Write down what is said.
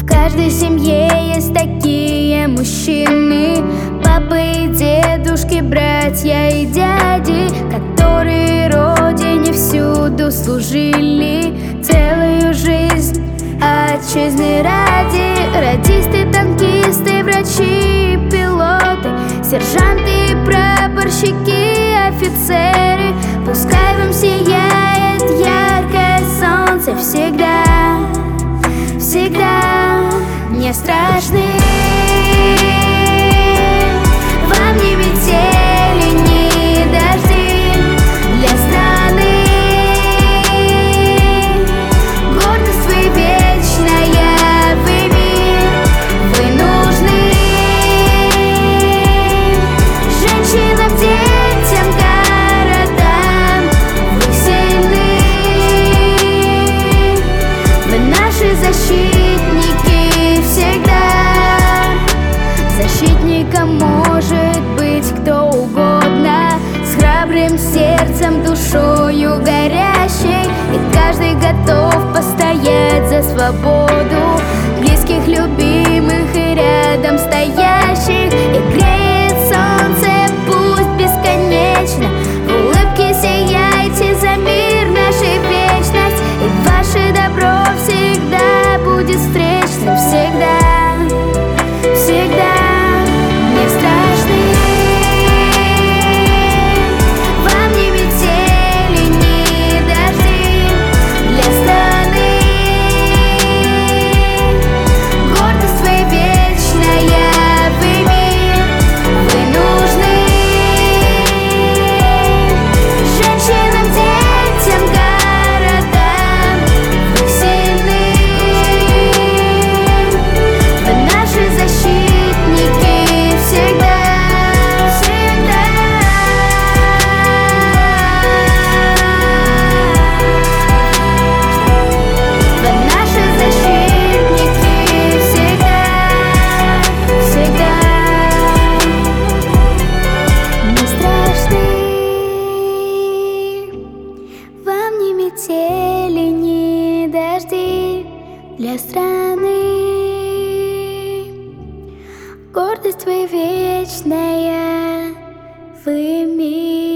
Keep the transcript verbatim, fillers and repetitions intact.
В каждой семье есть такие мужчины, папы и дедушки, братья и дяди, которые родине всюду служили целую жизнь отчизны ради. Радисты, танкисты, врачи, пилоты, сержанты, прапорщики, офицеры, пускай вам сияет яркое солнце всегда, всегда не страшны. Вам ни метели, ни дожди, для страны гордость вы вечная, вы мир, вы нужны женщинам, детям, городам, вы сильны, вы наши защитники всегда. Защитником может быть кто угодно, с храбрым сердцем, душою горящей, и каждый готов постоять за свободу близких, любимых и рядом стоящих. И греет солнце, пусть бесконечно, в улыбке сияйте за мир, наша вечность, и ваше добро всегда будет встречным, всегда, всегда. Метели, ни дожди, для страны гордость вы вечная, вы мир.